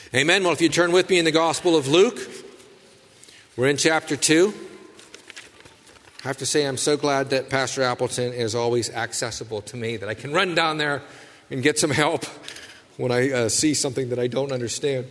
Amen. Well, if you turn with me in the Gospel of Luke, we're in chapter 2. I have to say I'm so glad that Pastor Appleton is always accessible to me, that I can run down there and get some help when I see something that I don't understand.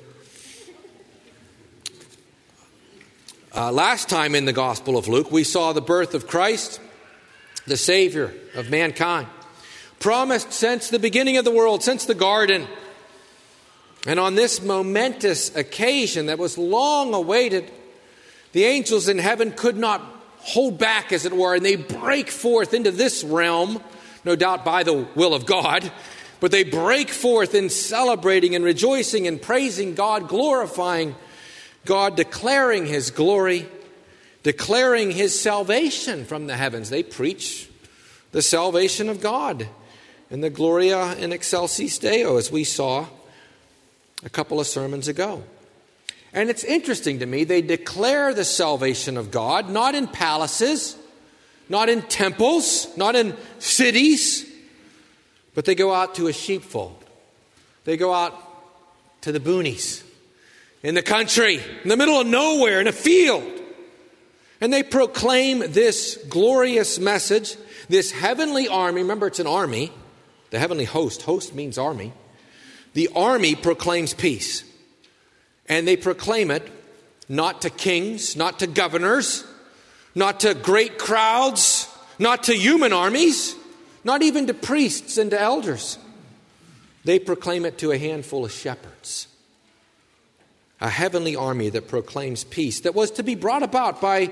Last time in the Gospel of Luke, we saw the birth of Christ, the Savior of mankind, promised since the beginning of the world, since the garden. And on this momentous occasion that was long awaited, the angels in heaven could not hold back, as it were, and they break forth into this realm, no doubt by the will of God, but they break forth in celebrating and rejoicing and praising God, glorifying God, declaring His glory, declaring His salvation from the heavens. They preach the salvation of God and the Gloria in Excelsis Deo, as we saw a couple of sermons ago. And it's interesting to me, they declare the salvation of God, not in palaces, not in temples, not in cities, but they go out to a sheepfold. They go out to the boonies, in the country, in the middle of nowhere, in a field. And they proclaim this glorious message, this heavenly army. Remember, it's an army. The heavenly host. Host means army. The army proclaims peace. And they proclaim it not to kings, not to governors, not to great crowds, not to human armies, not even to priests and to elders. They proclaim it to a handful of shepherds. A heavenly army that proclaims peace, that was to be brought about by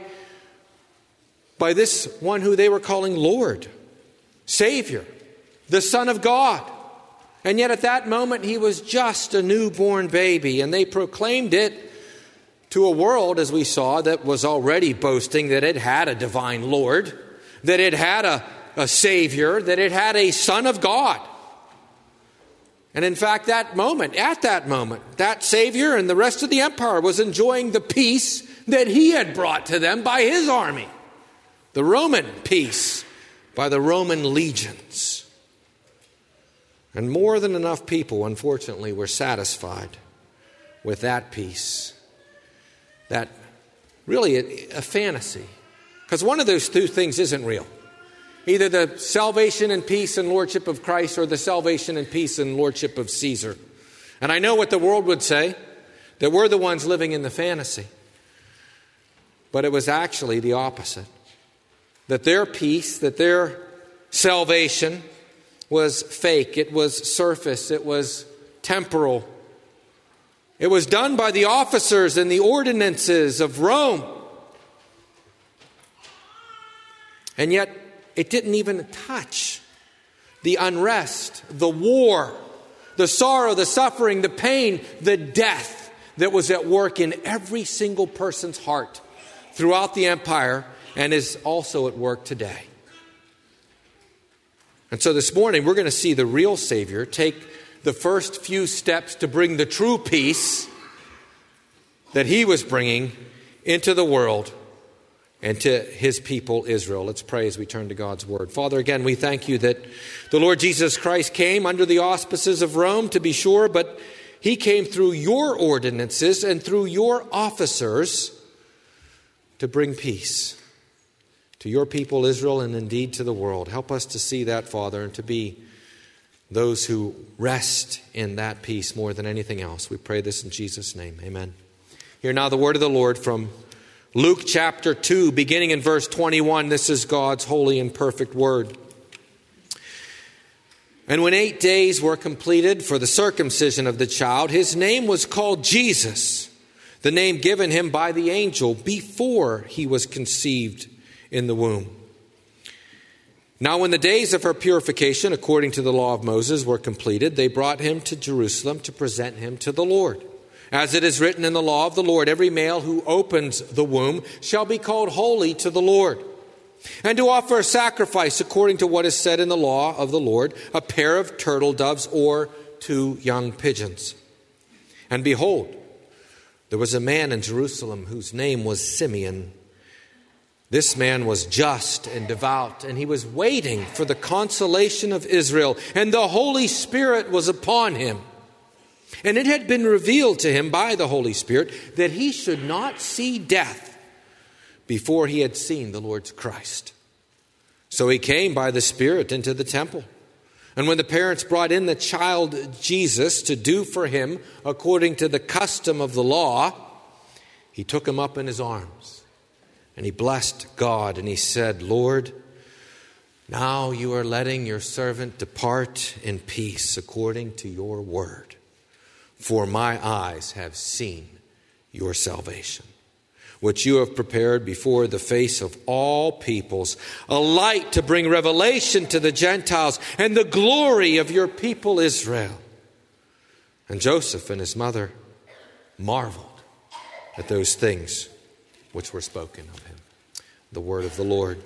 this one who they were calling Lord, Savior, the Son of God. And yet at that moment, he was just a newborn baby. And they proclaimed it to a world, as we saw, that was already boasting that it had a divine Lord, that it had a Savior, that it had a Son of God. And in fact, at that moment, that Savior and the rest of the empire was enjoying the peace that he had brought to them by his army. The Roman peace by the Roman legions. And more than enough people, unfortunately, were satisfied with that peace. That really a fantasy. Because one of those two things isn't real. Either the salvation and peace and lordship of Christ or the salvation and peace and lordship of Caesar. And I know what the world would say, that we're the ones living in the fantasy. But it was actually the opposite. That their peace, that their salvation was fake, it was surface, it was temporal. It was done by the officers and the ordinances of Rome. And yet, it didn't even touch the unrest, the war, the sorrow, the suffering, the pain, the death that was at work in every single person's heart throughout the empire and is also at work today. And so this morning, we're going to see the real Savior take the first few steps to bring the true peace that he was bringing into the world and to his people, Israel. Let's pray as we turn to God's word. Father, again, we thank you that the Lord Jesus Christ came under the auspices of Rome, to be sure, but he came through your ordinances and through your officers to bring peace to your people, Israel, and indeed to the world. Help us to see that, Father, and to be those who rest in that peace more than anything else. We pray this in Jesus' name. Amen. Hear now the word of the Lord from Luke chapter 2, beginning in verse 21. This is God's holy and perfect word. And when 8 days were completed for the circumcision of the child, his name was called Jesus, the name given him by the angel before he was conceived in the womb. Now when the days of her purification, according to the law of Moses, were completed, they brought him to Jerusalem to present him to the Lord. As it is written in the law of the Lord, every male who opens the womb shall be called holy to the Lord. And to offer a sacrifice according to what is said in the law of the Lord, a pair of turtle doves or 2 young pigeons. And behold, there was a man in Jerusalem whose name was Simeon. This man was just and devout, and he was waiting for the consolation of Israel, and the Holy Spirit was upon him. And it had been revealed to him by the Holy Spirit that he should not see death before he had seen the Lord's Christ. So he came by the Spirit into the temple. And when the parents brought in the child Jesus to do for him according to the custom of the law, he took him up in his arms. And he blessed God and he said, Lord, now you are letting your servant depart in peace according to your word. For my eyes have seen your salvation, which you have prepared before the face of all peoples, a light to bring revelation to the Gentiles and the glory of your people Israel. And Joseph and his mother marveled at those things which were spoken of him. The word of the Lord.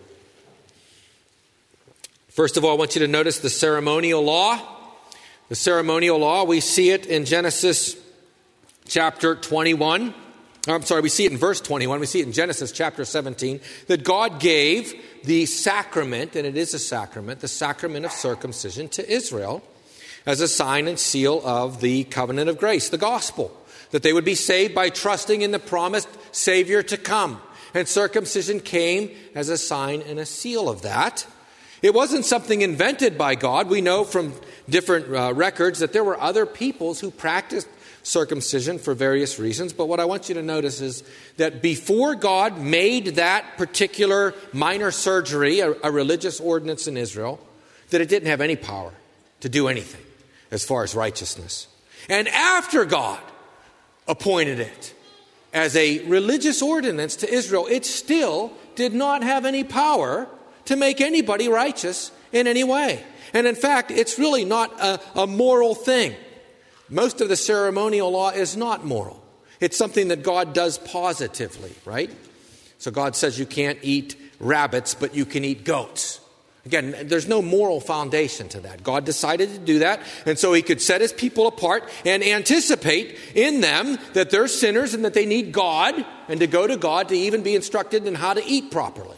First of all, I want you to notice the ceremonial law. The ceremonial law, we see it in Genesis chapter 21. We see it in verse 21. We see it in Genesis chapter 17, that God gave the sacrament, and it is a sacrament, the sacrament of circumcision to Israel as a sign and seal of the covenant of grace, the gospel, that they would be saved by trusting in the promised Savior to come. And circumcision came as a sign and a seal of that. It wasn't something invented by God. We know from different records that there were other peoples who practiced circumcision for various reasons. But what I want you to notice is that before God made that particular minor surgery, a religious ordinance in Israel, that it didn't have any power to do anything as far as righteousness. And after God appointed it as a religious ordinance to Israel, it still did not have any power to make anybody righteous in any way. And in fact, it's really not a moral thing. Most of the ceremonial law is not moral. It's something that God does positively, right? So God says you can't eat rabbits, but you can eat goats. Again, there's no moral foundation to that. God decided to do that, and so he could set his people apart and anticipate in them that they're sinners and that they need God, and to go to God to even be instructed in how to eat properly.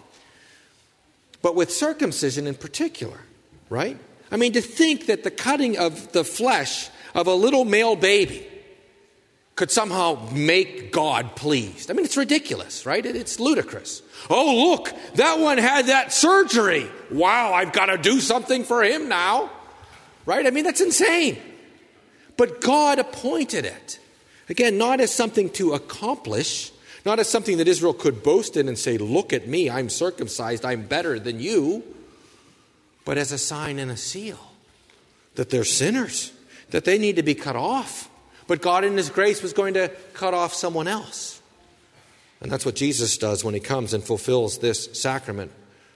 But with circumcision in particular, right? I mean, to think that the cutting of the flesh of a little male baby could somehow make God pleased. I mean, it's ridiculous, right? It's ludicrous. Oh, look, that one had that surgery. Wow, I've got to do something for him now, right? I mean, that's insane. But God appointed it. Again, not as something to accomplish, not as something that Israel could boast in and say, look at me, I'm circumcised, I'm better than you, but as a sign and a seal that they're sinners, that they need to be cut off. But God in his grace was going to cut off someone else. And that's what Jesus does when he comes and fulfills this sacrament.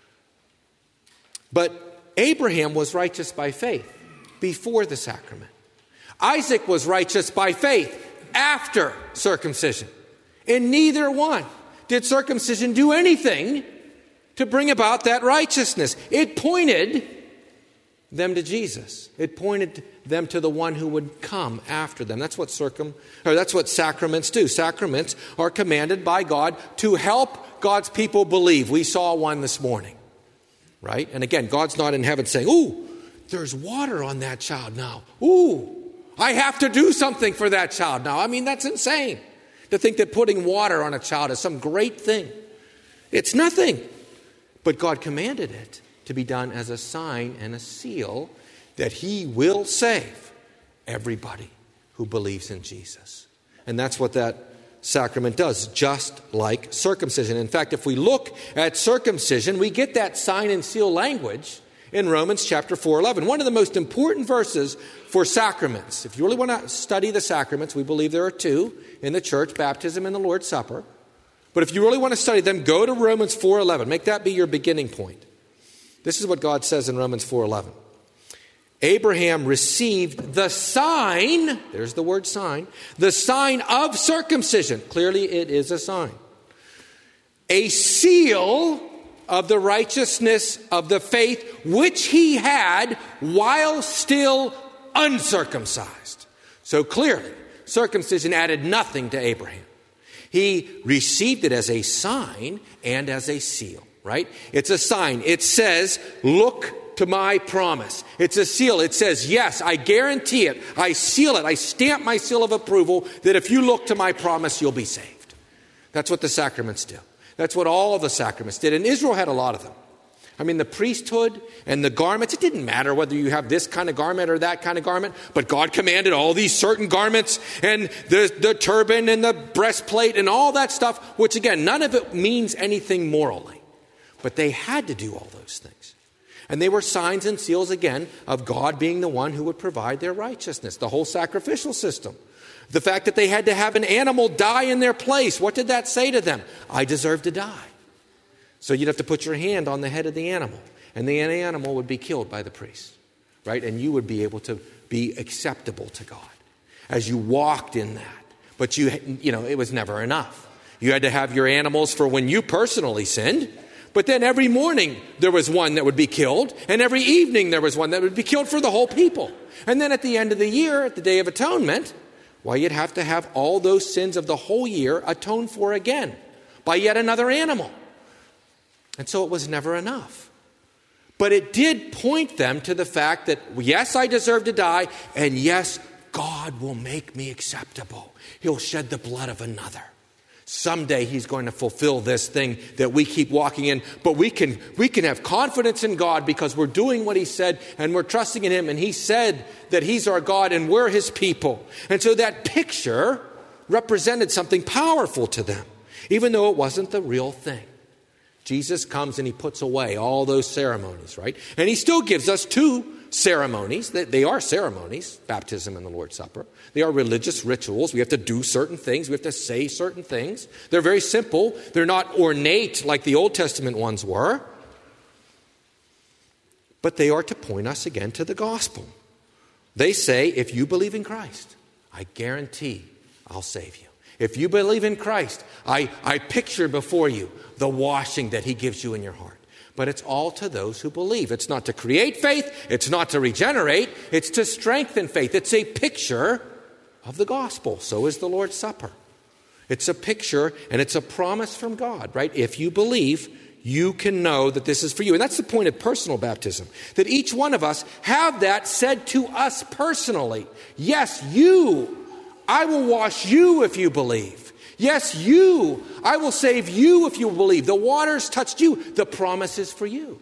But Abraham was righteous by faith before the sacrament. Isaac was righteous by faith after circumcision. In neither one did circumcision do anything to bring about that righteousness. It pointed them to Jesus. It pointed them to the one who would come after them. That's what sacraments do. Sacraments are commanded by God to help God's people believe. We saw one this morning, right? And again, God's not in heaven saying, ooh, there's water on that child now. Ooh, I have to do something for that child now. I mean, that's insane to think that putting water on a child is some great thing. It's nothing. But God commanded it to be done as a sign and a seal that he will save everybody who believes in Jesus. And that's what that sacrament does, just like circumcision. In fact, if we look at circumcision, we get that sign and seal language in Romans chapter 4:11. One of the most important verses for sacraments. If you really want to study the sacraments, we believe there are two in the church, baptism and the Lord's Supper. But if you really want to study them, go to Romans 4:11. Make that be your beginning point. This is what God says in Romans 4:11. Abraham received the sign, there's the word sign, the sign of circumcision. Clearly it is a sign. A seal of the righteousness of the faith which he had while still uncircumcised. So clearly, circumcision added nothing to Abraham. He received it as a sign and as a seal, right? It's a sign. It says, look to my promise. It's a seal. It says, yes, I guarantee it. I seal it. I stamp my seal of approval that if you look to my promise, you'll be saved. That's what the sacraments do. That's what all of the sacraments did. And Israel had a lot of them. I mean, the priesthood and the garments, it didn't matter whether you have this kind of garment or that kind of garment, but God commanded all these certain garments and the turban and the breastplate and all that stuff, which again, none of it means anything morally. But they had to do all those things. And they were signs and seals, again, of God being the one who would provide their righteousness, the whole sacrificial system. The fact that they had to have an animal die in their place, what did that say to them? I deserve to die. So you'd have to put your hand on the head of the animal, and the animal would be killed by the priest, right? And you would be able to be acceptable to God as you walked in that. But it was never enough. You had to have your animals for when you personally sinned, but then every morning there was one that would be killed, and every evening there was one that would be killed for the whole people. And then at the end of the year, at the Day of Atonement, you'd have to have all those sins of the whole year atoned for again by yet another animal. And so it was never enough. But it did point them to the fact that, yes, I deserve to die, and yes, God will make me acceptable. He'll shed the blood of another. Someday he's going to fulfill this thing that we keep walking in. But we can have confidence in God because we're doing what he said and we're trusting in him. And he said that he's our God and we're his people. And so that picture represented something powerful to them, even though it wasn't the real thing. Jesus comes and he puts away all those ceremonies, right? And he still gives us two ceremonies. They are ceremonies, baptism and the Lord's Supper. They are religious rituals. We have to do certain things. We have to say certain things. They're very simple. They're not ornate like the Old Testament ones were. But they are to point us again to the gospel. They say, if you believe in Christ, I guarantee I'll save you. If you believe in Christ, I picture before you the washing that he gives you in your heart. But it's all to those who believe. It's not to create faith. It's not to regenerate. It's to strengthen faith. It's a picture of the gospel. So is the Lord's Supper. It's a picture and it's a promise from God, right? If you believe, you can know that this is for you. And that's the point of personal baptism, that each one of us have that said to us personally. Yes, you. I will wash you if you believe. Yes, you. I will save you if you believe. The waters touched you. The promise is for you.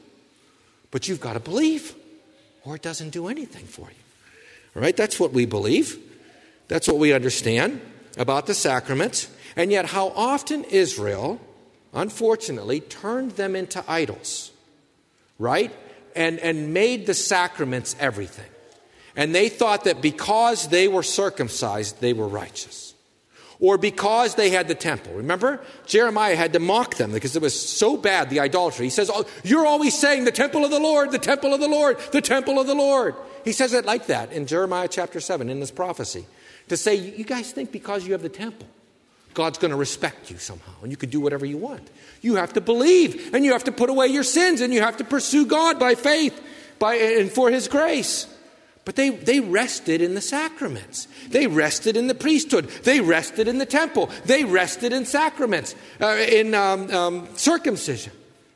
But you've got to believe or it doesn't do anything for you. All right? That's what we believe. That's what we understand about the sacraments. And yet how often Israel, unfortunately, turned them into idols, right? And made the sacraments everything. And they thought that because they were circumcised, they were righteous. Or because they had the temple. Remember? Jeremiah had to mock them because it was so bad, the idolatry. He says, oh, you're always saying the temple of the Lord, the temple of the Lord, the temple of the Lord. He says it like that in Jeremiah chapter 7 in this prophecy. To say, you guys think because you have the temple, God's going to respect you somehow and you can do whatever you want. You have to believe and you have to put away your sins and you have to pursue God by faith and for his grace. But they rested in the sacraments. They rested in the priesthood. They rested in the temple. They rested in sacraments, in circumcision.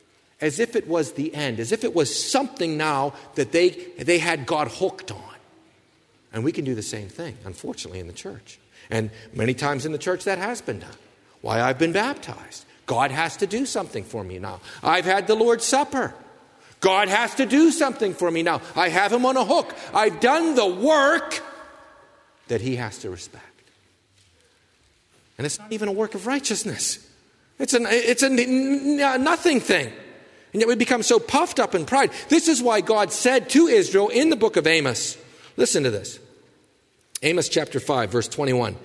As if it was the end, as if it was something now that they had God hooked on. And we can do the same thing, unfortunately, in the church. And many times in the church that has been done. Why, I've been baptized. God has to do something for me now. I've had the Lord's Supper. God has to do something for me now. I have him on a hook. I've done the work that he has to respect. And it's not even a work of righteousness. It's a nothing thing. And yet we become so puffed up in pride. This is why God said to Israel in the book of Amos, listen to this. Amos chapter 5, verse 21.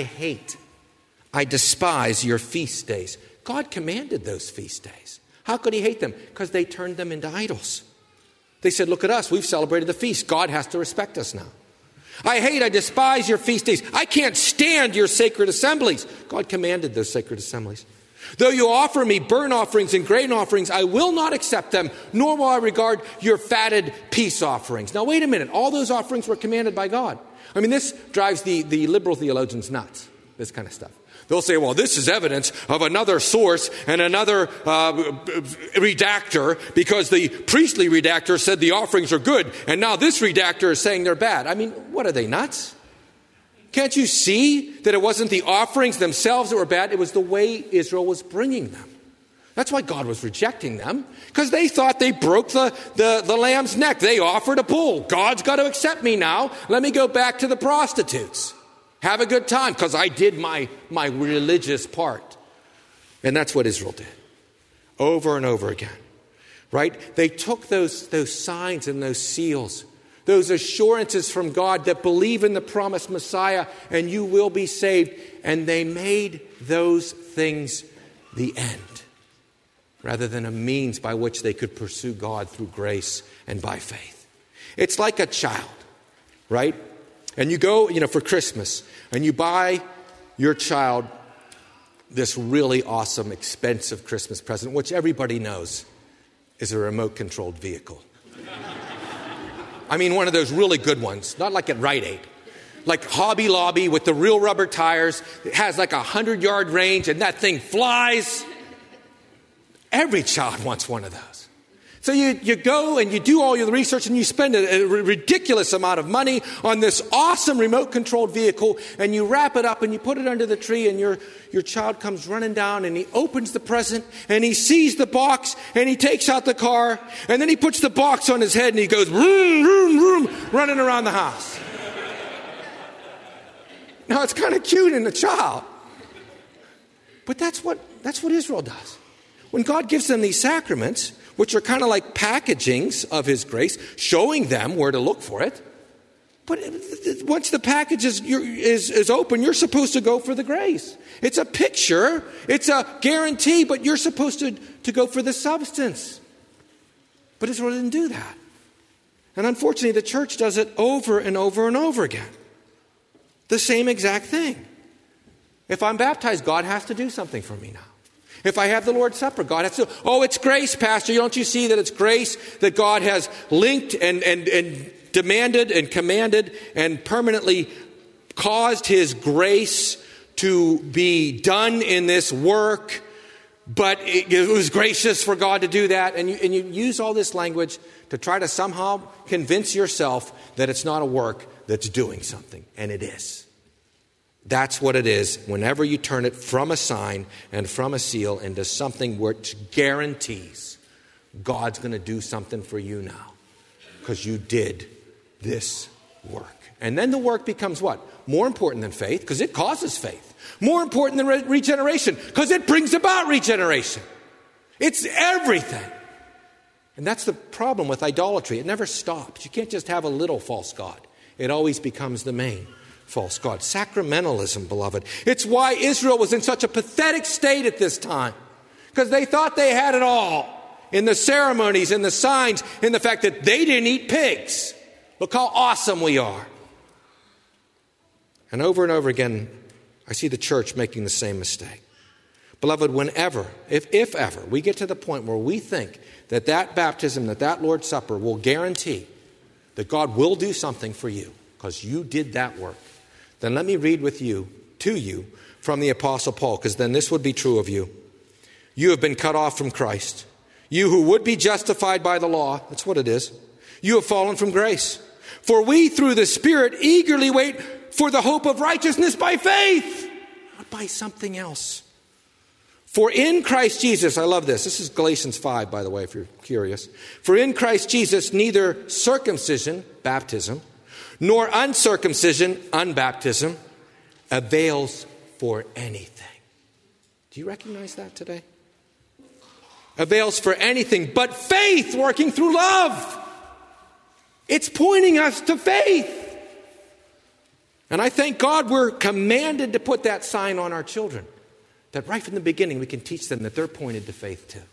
I despise your feast days. God commanded those feast days. How could he hate them? Because they turned them into idols. They said, look at us. We've celebrated the feast. God has to respect us now. I despise your feast days. I can't stand your sacred assemblies. God commanded those sacred assemblies. Though you offer me burnt offerings and grain offerings, I will not accept them, nor will I regard your fatted peace offerings. Now, wait a minute. All those offerings were commanded by God. I mean, this drives the liberal theologians nuts. this kind of stuff. They'll say, well, this is evidence of another source and another redactor because the priestly redactor said the offerings are good, and now this redactor is saying they're bad. I mean, what are they, nuts? Can't you see that it wasn't the offerings themselves that were bad? It was the way Israel was bringing them. That's why God was rejecting them, because they thought they broke the lamb's neck. They offered a bull. God's got to accept me now. Let me go back to the prostitutes. Have a good time, because I did my religious part. And that's what Israel did over and over again, right? They took those signs and those seals, those assurances from God that believe in the promised Messiah and you will be saved, and they made those things the end, rather than a means by which they could pursue God through grace and by faith. It's like a child, right? And you go, for Christmas, and you buy your child this really awesome, expensive Christmas present, which everybody knows is a remote-controlled vehicle. I mean, one of those really good ones, not like at Rite Aid. Like Hobby Lobby with the real rubber tires. It has like 100-yard range, and that thing flies. Every child wants one of those. So you go and you do all your research and you spend a ridiculous amount of money on this awesome remote-controlled vehicle, and you wrap it up and you put it under the tree, and your child comes running down and he opens the present and he sees the box and he takes out the car, and then he puts the box on his head and he goes vroom, vroom, vroom, running around the house. Now, it's kind of cute in a child, but that's what Israel does. When God gives them these sacraments, which are kind of like packagings of his grace, showing them where to look for it. But once the package is open, you're supposed to go for the grace. It's a picture, it's a guarantee, but you're supposed to go for the substance. But Israel didn't do that. And unfortunately, the church does it over and over and over again. The same exact thing. If I'm baptized, God has to do something for me now. If I have the Lord's Supper, God has to, it's grace, Pastor. Don't you see that it's grace that God has linked and demanded and commanded and permanently caused his grace to be done in this work, but it was gracious for God to do that. And you use all this language to try to somehow convince yourself that it's not a work that's doing something, and it is. That's what it is whenever you turn it from a sign and from a seal into something which guarantees God's going to do something for you now because you did this work. And then the work becomes what? More important than faith, because it causes faith. More important than regeneration, because it brings about regeneration. It's everything. And that's the problem with idolatry. It never stops. You can't just have a little false god. It always becomes the main false god. Sacramentalism, beloved. It's why Israel was in such a pathetic state at this time. Because they thought they had it all. In the ceremonies, in the signs, in the fact that they didn't eat pigs. Look how awesome we are. And over again, I see the church making the same mistake. Beloved, whenever, if ever, we get to the point where we think that baptism, that Lord's Supper will guarantee that God will do something for you because you did that work, then let me read to you from the Apostle Paul, because then this would be true of you. You have been cut off from Christ. You who would be justified by the law, that's what it is. You have fallen from grace. For we, through the Spirit, eagerly wait for the hope of righteousness by faith, not by something else. For in Christ Jesus, I love this. This is Galatians 5, by the way, if you're curious. For in Christ Jesus, neither circumcision, baptism, nor uncircumcision, unbaptism, avails for anything. Do you recognize that today? Avails for anything but faith working through love. It's pointing us to faith. And I thank God we're commanded to put that sign on our children. That right from the beginning we can teach them that they're pointed to faith too.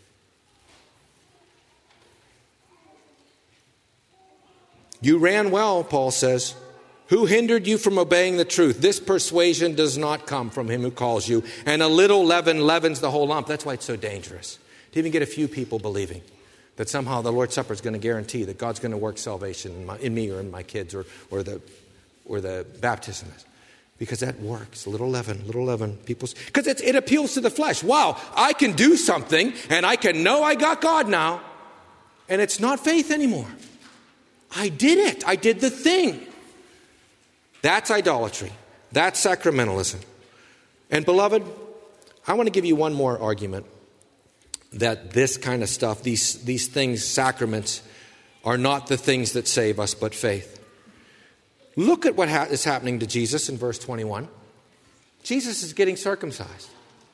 You ran well, Paul says. Who hindered you from obeying the truth? This persuasion does not come from him who calls you. And a little leaven leavens the whole lump. That's why it's so dangerous. To even get a few people believing that somehow the Lord's Supper is going to guarantee that God's going to work salvation in me or in my kids or the baptism is. Because that works. Little leaven. Because it appeals to the flesh. Wow, I can do something and I can know I got God now. And it's not faith anymore. I did it. I did the thing. That's idolatry. That's sacramentalism. And beloved, I want to give you one more argument that this kind of stuff, these things, sacraments, are not the things that save us, but faith. Look at what is happening to Jesus in verse 21. Jesus is getting circumcised.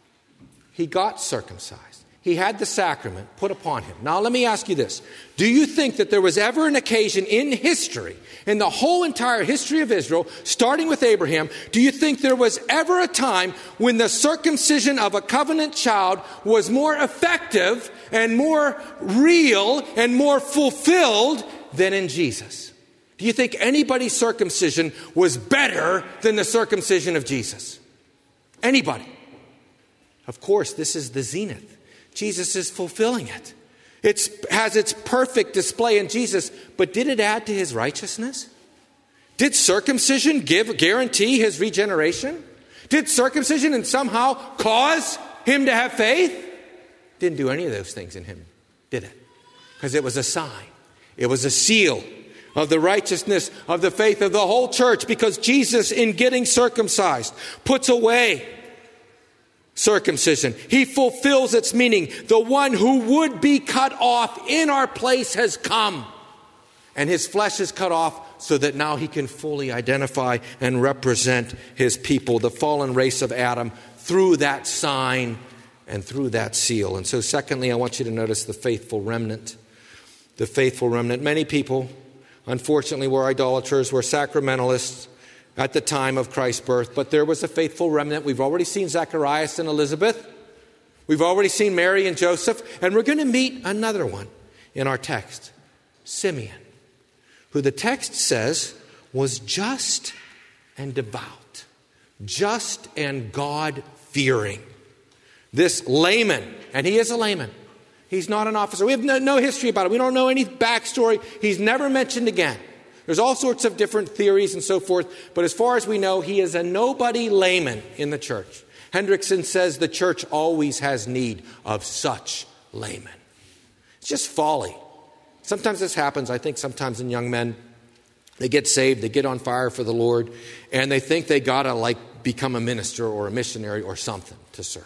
He got circumcised. He had the sacrament put upon him. Now let me ask you this. Do you think that there was ever an occasion in history, in the whole entire history of Israel, starting with Abraham, do you think there was ever a time when the circumcision of a covenant child was more effective and more real and more fulfilled than in Jesus? Do you think anybody's circumcision was better than the circumcision of Jesus? Anybody? Of course, this is the zenith. Jesus is fulfilling it. It has its perfect display in Jesus, but did it add to his righteousness? Did circumcision guarantee his regeneration? Did circumcision and somehow cause him to have faith? Didn't do any of those things in him, did it? Because it was a sign. It was a seal of the righteousness of the faith of the whole church, because Jesus, in getting circumcised, puts away circumcision. He fulfills its meaning. The one who would be cut off in our place has come. And his flesh is cut off so that now he can fully identify and represent his people, the fallen race of Adam, through that sign and through that seal. And so secondly, I want you to notice the faithful remnant. The faithful remnant. Many people, unfortunately, were idolaters, were sacramentalists at the time of Christ's birth, but there was a faithful remnant. We've already seen Zacharias and Elizabeth. We've already seen Mary and Joseph, and we're going to meet another one in our text, Simeon, who the text says was just and devout, just and God-fearing. This layman, and he is a layman. He's not an officer. We have no history about it. We don't know any backstory. He's never mentioned again. There's all sorts of different theories and so forth, but as far as we know, he is a nobody layman in the church. Hendrickson says the church always has need of such laymen. It's just folly. Sometimes this happens, I think sometimes in young men. They get saved, they get on fire for the Lord, and they think they got to become a minister or a missionary or something to serve.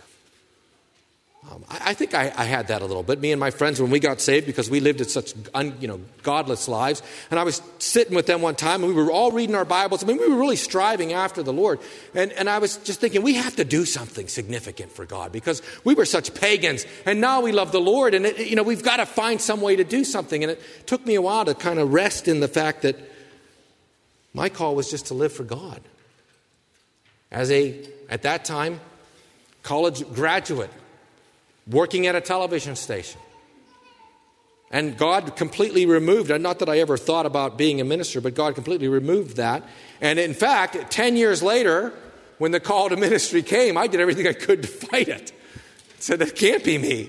I think I had that a little bit. Me and my friends, when we got saved, because we lived in such godless lives, and I was sitting with them one time, and we were all reading our Bibles. I mean, we were really striving after the Lord. And I was just thinking, we have to do something significant for God, because we were such pagans, and now we love the Lord, and we've got to find some way to do something. And it took me a while to kind of rest in the fact that my call was just to live for God. As at that time, college graduate, working at a television station. And God completely removed, not that I ever thought about being a minister, but God completely removed that. And in fact, 10 years later, when the call to ministry came, I did everything I could to fight it. I said, that can't be me.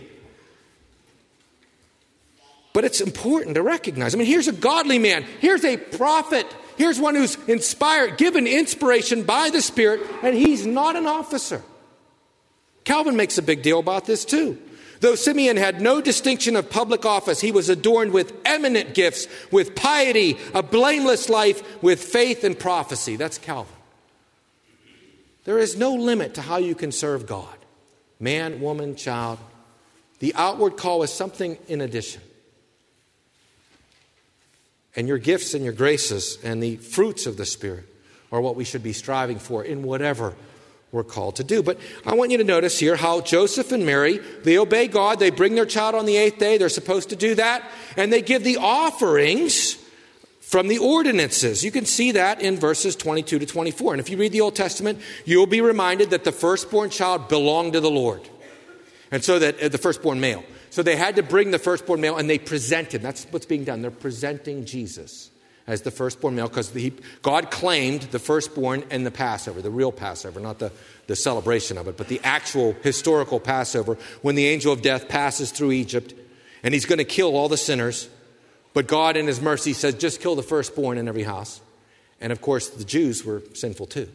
But it's important to recognize. I mean, here's a godly man. Here's a prophet. Here's one who's inspired, given inspiration by the Spirit, and he's not an officer. Calvin makes a big deal about this too. Though Simeon had no distinction of public office, he was adorned with eminent gifts, with piety, a blameless life, with faith and prophecy. That's Calvin. There is no limit to how you can serve God. Man, woman, child. The outward call is something in addition. And your gifts and your graces and the fruits of the Spirit are what we should be striving for in whatever we're called to do. But I want you to notice here how Joseph and Mary, they obey God. They bring their child on the 8th day. They're supposed to do that. And they give the offerings from the ordinances. You can see that in verses 22 to 24. And if you read the Old Testament, you'll be reminded that the firstborn child belonged to the Lord. And so that the firstborn male. So they had to bring the firstborn male and they present him. That's what's being done. They're presenting Jesus as the firstborn male, because God claimed the firstborn in the Passover, the real Passover, not the celebration of it, but the actual historical Passover, when the angel of death passes through Egypt and he's going to kill all the sinners. But God in his mercy says, just kill the firstborn in every house. And of course, the Jews were sinful too.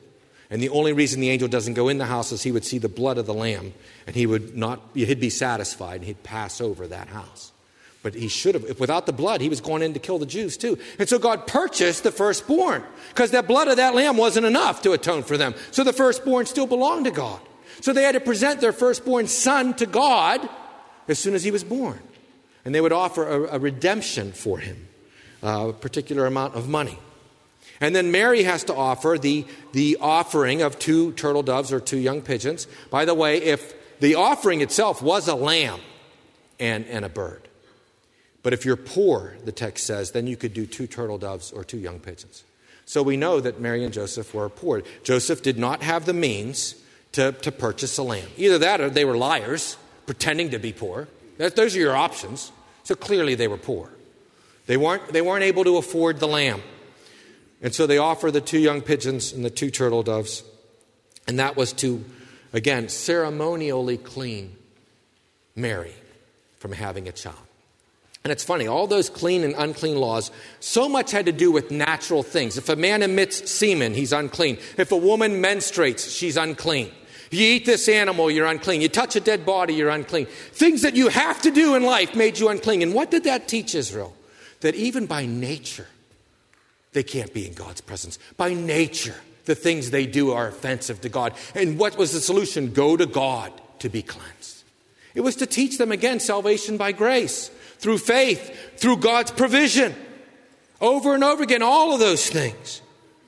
And the only reason the angel doesn't go in the house is he would see the blood of the lamb, and he'd be satisfied, and he'd pass over that house. But he should have, if without the blood, he was going in to kill the Jews too. And so God purchased the firstborn, because that blood of that lamb wasn't enough to atone for them. So the firstborn still belonged to God. So they had to present their firstborn son to God as soon as he was born. And they would offer a redemption for him, a particular amount of money. And then Mary has to offer the offering of 2 turtle doves or 2 young pigeons. By the way, if the offering itself was a lamb and a bird. But if you're poor, the text says, then you could do 2 turtle doves or 2 young pigeons. So we know that Mary and Joseph were poor. Joseph did not have the means to purchase a lamb. Either that or they were liars, pretending to be poor. Those are your options. So clearly they were poor. They weren't able to afford the lamb. And so they offer the 2 young pigeons and the 2 turtle doves. And that was to, again, ceremonially clean Mary from having a child. And it's funny, all those clean and unclean laws, so much had to do with natural things. If a man emits semen, he's unclean. If a woman menstruates, she's unclean. You eat this animal, you're unclean. You touch a dead body, you're unclean. Things that you have to do in life made you unclean. And what did that teach Israel? That even by nature, they can't be in God's presence. By nature, the things they do are offensive to God. And what was the solution? Go to God to be cleansed. It was to teach them, again, salvation by grace, through faith, through God's provision. Over and over again, all of those things.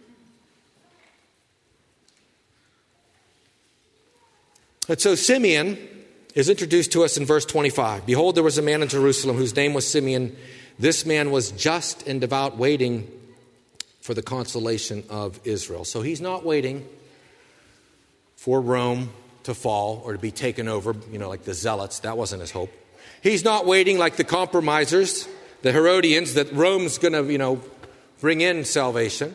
And so Simeon is introduced to us in verse 25. Behold, there was a man in Jerusalem whose name was Simeon. This man was just and devout, waiting for the consolation of Israel. So he's not waiting for Rome to fall or to be taken over, like the Zealots. That wasn't his hope. He's not waiting like the compromisers, the Herodians, that Rome's going to, bring in salvation.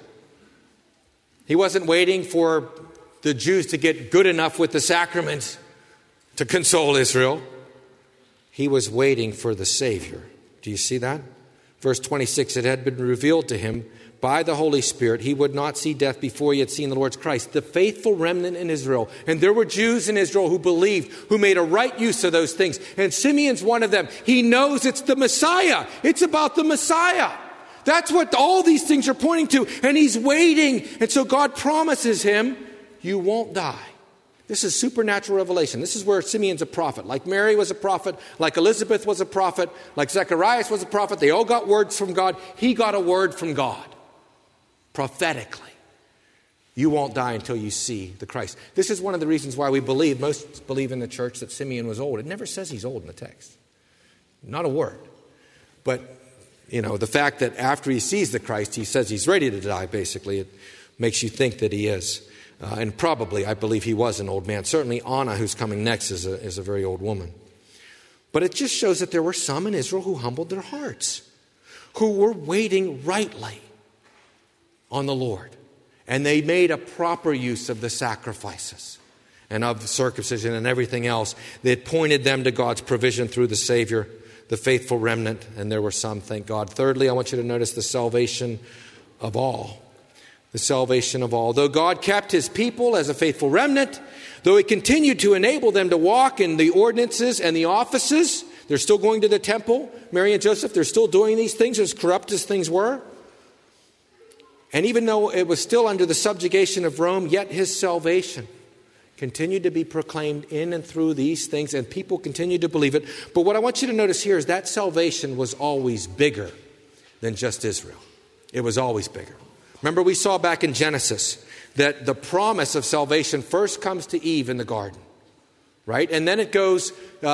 He wasn't waiting for the Jews to get good enough with the sacraments to console Israel. He was waiting for the Savior. Do you see that? Verse 26, it had been revealed to him by the Holy Spirit he would not see death before he had seen the Lord's Christ, the faithful remnant in Israel. And there were Jews in Israel who believed, who made a right use of those things. And Simeon's one of them. He knows it's the Messiah. It's about the Messiah. That's what all these things are pointing to. And he's waiting. And so God promises him, you won't die. This is supernatural revelation. This is where Simeon's a prophet. Like Mary was a prophet, like Elizabeth was a prophet, like Zacharias was a prophet. They all got words from God. He got a word from God. Prophetically. You won't die until you see the Christ. This is one of the reasons why most believe in the church that Simeon was old. It never says he's old in the text. Not a word. But, the fact that after he sees the Christ, he says he's ready to die, basically, it makes you think that he is. And probably, I believe he was an old man. Certainly Anna, who's coming next, is a very old woman. But it just shows that there were some in Israel who humbled their hearts, who were waiting rightly on the Lord. And they made a proper use of the sacrifices and of the circumcision and everything else that pointed them to God's provision through the Savior, the faithful remnant. And there were some, thank God. Thirdly, I want you to notice the salvation of all. The salvation of all. Though God kept his people as a faithful remnant, though he continued to enable them to walk in the ordinances and the offices, they're still going to the temple. Mary and Joseph, they're still doing these things as corrupt as things were. And even though it was still under the subjugation of Rome, yet his salvation continued to be proclaimed in and through these things, and people continued to believe it. But what I want you to notice here is that salvation was always bigger than just Israel. It was always bigger. Remember, we saw back in Genesis that the promise of salvation first comes to Eve in the garden, right? And then it goes,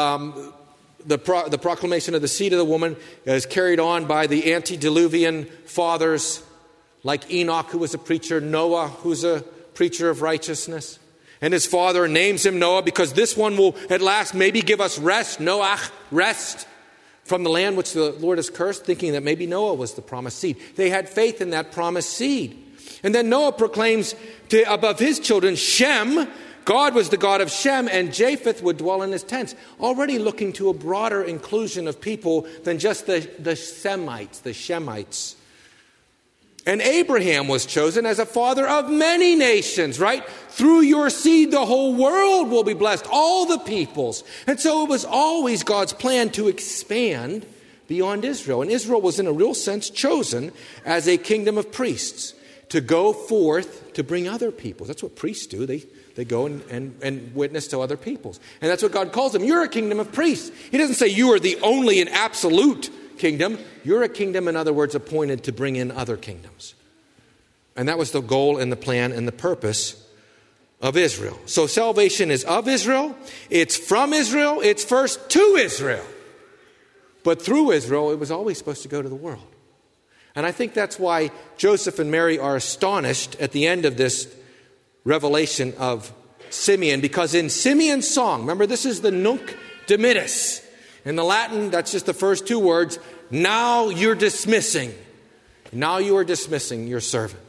the proclamation of the seed of the woman is carried on by the antediluvian fathers like Enoch, who was a preacher, Noah, who's a preacher of righteousness. And his father names him Noah because this one will at last maybe give us rest, Noach, rest from the land which the Lord has cursed, thinking that maybe Noah was the promised seed. They had faith in that promised seed. And then Noah proclaims above his children, Shem, God was the God of Shem, and Japheth would dwell in his tents, already looking to a broader inclusion of people than just the Shemites. And Abraham was chosen as a father of many nations, right? Through your seed, the whole world will be blessed, all the peoples. And so it was always God's plan to expand beyond Israel. And Israel was in a real sense chosen as a kingdom of priests to go forth to bring other peoples. That's what priests do. They go and witness to other peoples. And that's what God calls them. You're a kingdom of priests. He doesn't say you are the only and absolute kingdom. You're a kingdom, in other words, appointed to bring in other kingdoms. And that was the goal and the plan and the purpose of Israel. So salvation is of Israel. It's from Israel. It's first to Israel. But through Israel, it was always supposed to go to the world. And I think that's why Joseph and Mary are astonished at the end of this revelation of Simeon, because in Simeon's song, remember this is the Nunc Dimittis. In the Latin, that's just the first two words. Now you're dismissing. Now you are dismissing your servant.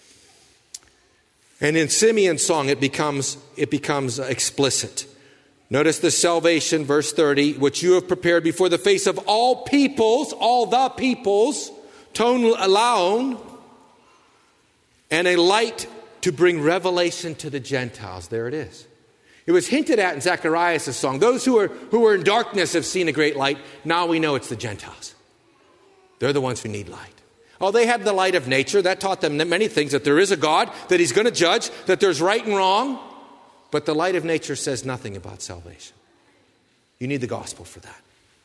And in Simeon's song, it becomes explicit. Notice the salvation, verse 30, which you have prepared before the face of all peoples, all the peoples, ton laon, and a light to bring revelation to the Gentiles. There it is. It was hinted at in Zacharias' song. Those who were in darkness have seen a great light. Now we know it's the Gentiles. They're the ones who need light. Oh, they had the light of nature. That taught them many things, that there is a God, that he's going to judge, that there's right and wrong. But the light of nature says nothing about salvation. You need the gospel for that.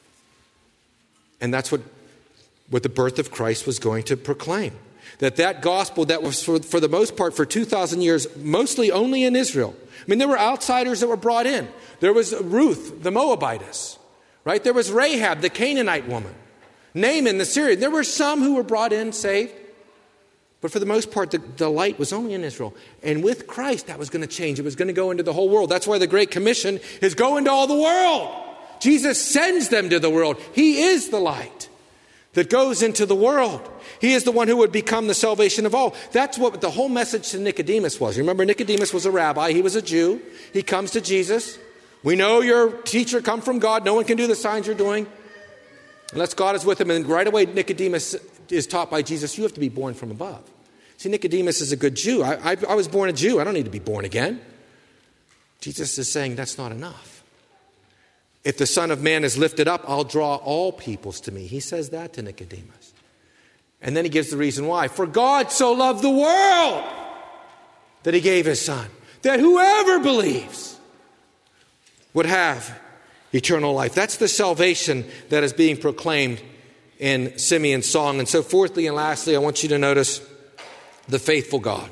And that's what the birth of Christ was going to proclaim. That gospel that was for the most part for 2,000 years, mostly only in Israel. I mean, there were outsiders that were brought in. There was Ruth, the Moabitess, right? There was Rahab, the Canaanite woman. Naaman, the Syrian. There were some who were brought in, saved. But for the most part, the light was only in Israel. And with Christ, that was going to change. It was going to go into the whole world. That's why the Great Commission is go into all the world. Jesus sends them to the world. He is the light that goes into the world. He is the one who would become the salvation of all. That's what the whole message to Nicodemus was. Remember, Nicodemus was a rabbi. He was a Jew. He comes to Jesus. We know your teacher come from God. No one can do the signs you're doing unless God is with him. And right away, Nicodemus is taught by Jesus, you have to be born from above. See, Nicodemus is a good Jew. I was born a Jew. I don't need to be born again. Jesus is saying that's not enough. If the Son of Man is lifted up, I'll draw all peoples to me. He says that to Nicodemus. And then he gives the reason why. For God so loved the world that he gave his Son, that whoever believes would have eternal life. That's the salvation that is being proclaimed in Simeon's song. And so fourthly and lastly, I want you to notice the faithful God.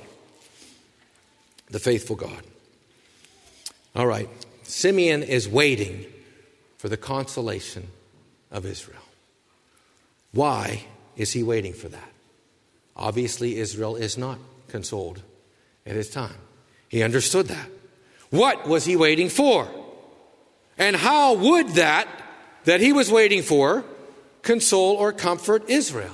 The faithful God. All right. Simeon is waiting for the consolation of Israel. Why is he waiting for that? Obviously, Israel is not consoled at his time. He understood that. What was he waiting for? And how would that he was waiting for console or comfort Israel?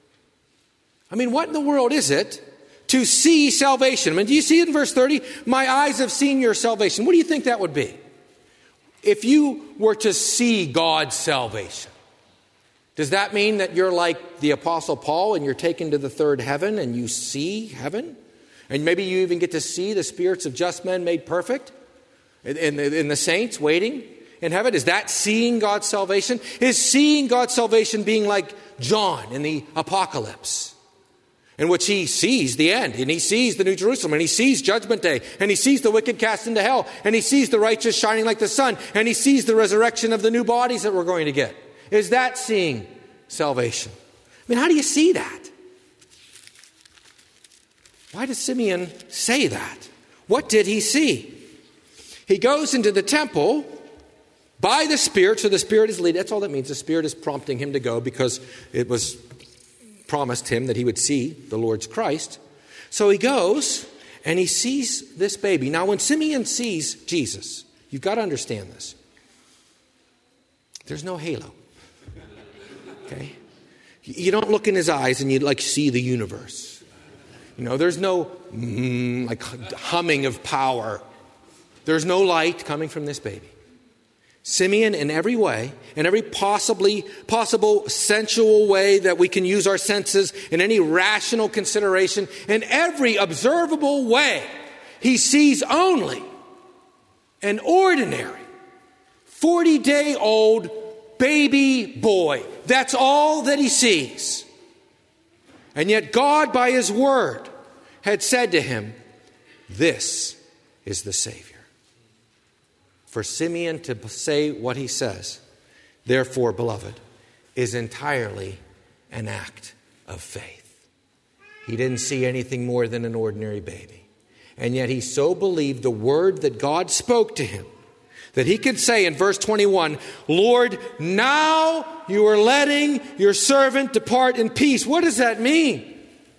I mean, what in the world is it to see salvation? I mean, do you see it in verse 30? My eyes have seen your salvation. What do you think that would be? If you were to see God's salvation, does that mean that you're like the Apostle Paul and you're taken to the third heaven and you see heaven? And maybe you even get to see the spirits of just men made perfect in the saints waiting in heaven? Is that seeing God's salvation? Is seeing God's salvation being like John in the Apocalypse, in which he sees the end, and he sees the New Jerusalem, and he sees Judgment Day, and he sees the wicked cast into hell, and he sees the righteous shining like the sun, and he sees the resurrection of the new bodies that we're going to get? Is that seeing salvation? I mean, how do you see that? Why does Simeon say that? What did he see? He goes into the temple by the Spirit, so the Spirit is leading. That's all that means. The Spirit is prompting him to go because it was promised him that he would see the Lord's Christ. So he goes and he sees this baby. Now, when Simeon sees Jesus, you've got to understand this. There's no halo. Okay? You don't look in his eyes and you see the universe. There's no humming of power. There's no light coming from this baby. Simeon, in every way, in every possible sensual way that we can use our senses, in any rational consideration, in every observable way, he sees only an ordinary 40-day-old baby boy. That's all that he sees. And yet God, by his word, had said to him, this is the Savior. For Simeon to say what he says, therefore, beloved, is entirely an act of faith. He didn't see anything more than an ordinary baby. And yet he so believed the word that God spoke to him that he could say in verse 21, Lord, now you are letting your servant depart in peace. What does that mean?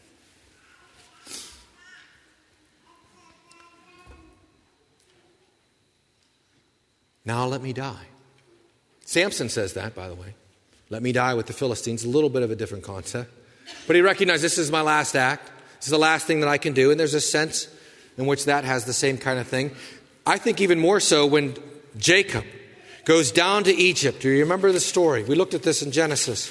Now let me die. Samson says that, by the way. Let me die with the Philistines. A little bit of a different concept. But he recognized this is my last act. This is the last thing that I can do. And there's a sense in which that has the same kind of thing. I think even more so when Jacob goes down to Egypt. Do you remember the story? We looked at this in Genesis.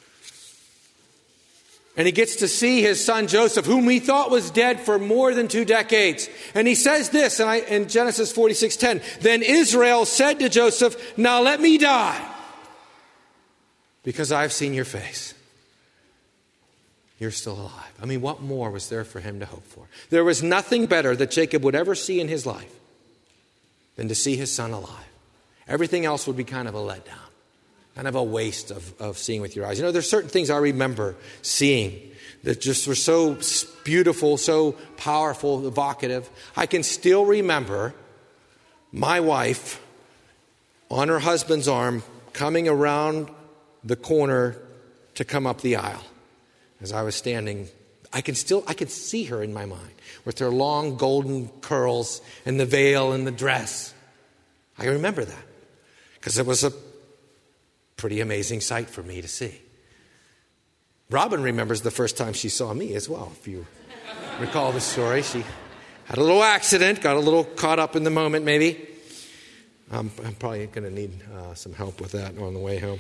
And he gets to see his son Joseph, whom he thought was dead for more than 2 decades. And he says this in Genesis 46:10. Then Israel said to Joseph, now let me die, because I've seen your face. You're still alive. I mean, what more was there for him to hope for? There was nothing better that Jacob would ever see in his life than to see his son alive. Everything else would be kind of a letdown. Kind of a waste of seeing with your eyes. You know, there's certain things I remember seeing that just were so beautiful, so powerful, evocative. I can still remember my wife on her husband's arm coming around the corner to come up the aisle. As I was standing, I could see her in my mind with her long golden curls and the veil and the dress. I remember that because it was a pretty amazing sight for me to see. Robin remembers the first time she saw me as well. If you recall the story, she had a little accident, got a little caught up in the moment maybe. I'm probably going to need some help with that on the way home.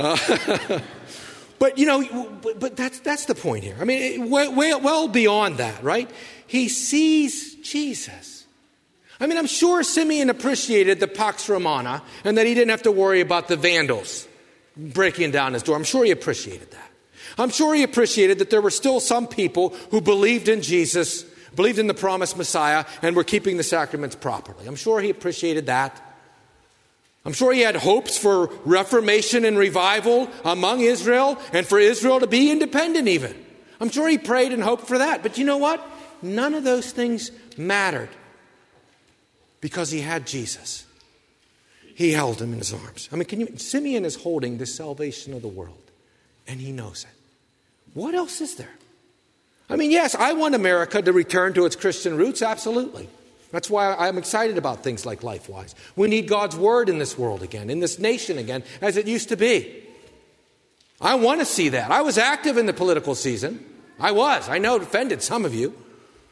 But you know, but that's the point here. I mean, well beyond that, right? He sees Jesus. I mean, I'm sure Simeon appreciated the Pax Romana and that he didn't have to worry about the vandals breaking down his door. I'm sure he appreciated that. I'm sure he appreciated that there were still some people who believed in Jesus, believed in the promised Messiah, and were keeping the sacraments properly. I'm sure he appreciated that. I'm sure he had hopes for reformation and revival among Israel and for Israel to be independent even. I'm sure he prayed and hoped for that. But you know what? None of those things mattered because he had Jesus. He held him in his arms. I mean, Simeon is holding the salvation of the world, and he knows it. What else is there? I mean, yes, I want America to return to its Christian roots, absolutely. That's why I'm excited about things like LifeWise. We need God's word in this world again, in this nation again, as it used to be. I want to see that. I was active in the political season. I know it offended some of you.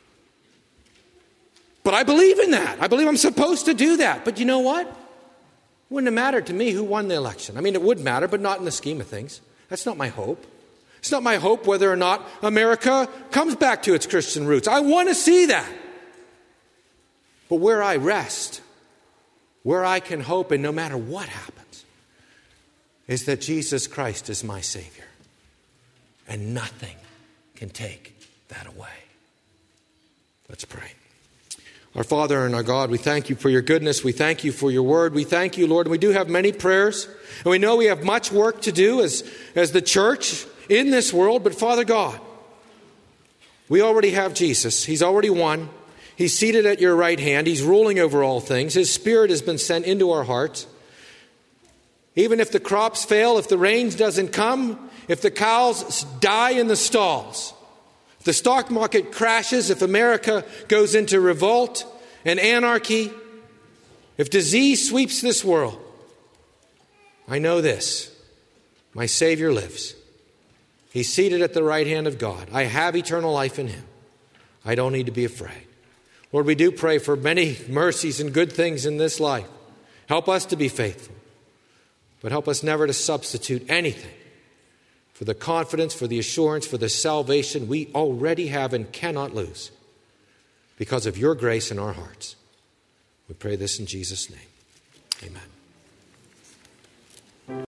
But I believe in that. I believe I'm supposed to do that. But you know what? It wouldn't have mattered to me who won the election. I mean, it would matter, but not in the scheme of things. That's not my hope. It's not my hope whether or not America comes back to its Christian roots. I want to see that. But where I rest, where I can hope, and no matter what happens, is that Jesus Christ is my Savior. And nothing can take that away. Let's pray. Our Father and our God, we thank you for your goodness. We thank you for your word. We thank you, Lord. And we do have many prayers. And we know we have much work to do as the church in this world. But Father God, we already have Jesus. He's already won. He's seated at your right hand. He's ruling over all things. His Spirit has been sent into our hearts. Even if the crops fail, if the rain doesn't come, if the cows die in the stalls, if the stock market crashes, if America goes into revolt and anarchy, if disease sweeps this world, I know this. My Savior lives. He's seated at the right hand of God. I have eternal life in him. I don't need to be afraid. Lord, we do pray for many mercies and good things in this life. Help us to be faithful. But help us never to substitute anything for the confidence, for the assurance, for the salvation we already have and cannot lose because of your grace in our hearts. We pray this in Jesus' name. Amen.